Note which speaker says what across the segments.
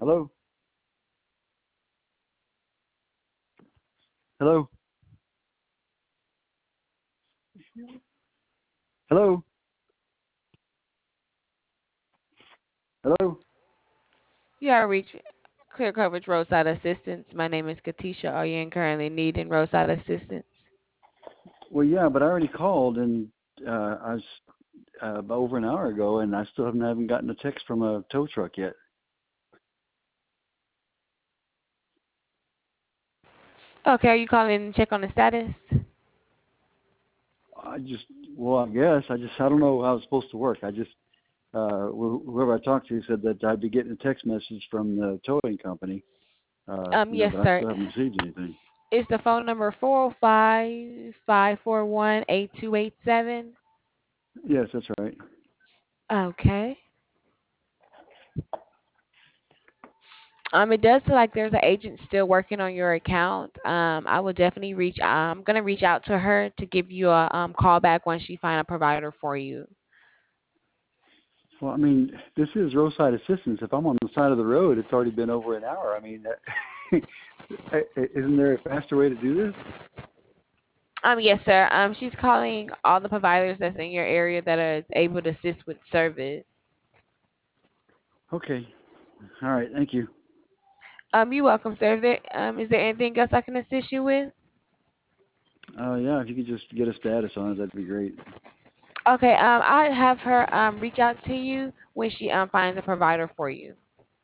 Speaker 1: Hello? Hello? Hello? Hello?
Speaker 2: You are reach Clear Coverage Roadside Assistance. My name is Katisha. Are you currently needing roadside assistance?
Speaker 1: Well, yeah, but I already called and I was about over an hour ago, and I still haven't gotten a text from a tow truck yet.
Speaker 2: Okay, are you calling to check on the status?
Speaker 1: I just, well, I guess I don't know how it's supposed to work. Whoever I talked to said that I'd be getting a text message from the towing company,
Speaker 2: Yes,
Speaker 1: but I
Speaker 2: sir.
Speaker 1: still haven't received anything.
Speaker 2: Is the phone number 405-541-8287?
Speaker 1: Yes, that's right.
Speaker 2: Okay. It does feel like there's an agent still working on your account. I will definitely I'm gonna reach out to her to give you a call back once she find a provider for you.
Speaker 1: Well, I mean, this is roadside assistance. If I'm on the side of the road, it's already been over an hour. I mean, isn't there a faster way to do this?
Speaker 2: Yes, sir. She's calling all the providers that's in your area that are able to assist with service.
Speaker 1: Okay. All right. Thank you.
Speaker 2: You're welcome, sir. Is there anything else I can assist you with?
Speaker 1: Yeah, if you could just get a status on it, that'd be great.
Speaker 2: Okay. I have her reach out to you when she finds a provider for you,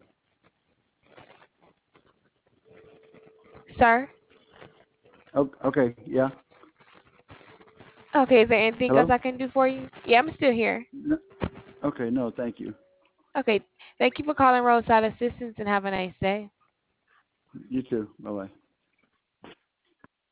Speaker 2: sir.
Speaker 1: Oh, okay. Yeah.
Speaker 2: Okay. Is there anything else
Speaker 1: Hello?
Speaker 2: I can do for you? Yeah, I'm still here.
Speaker 1: No, okay. No, thank you.
Speaker 2: Okay. Thank you for calling Roadside Assistance and have a nice day.
Speaker 1: You too. Bye bye.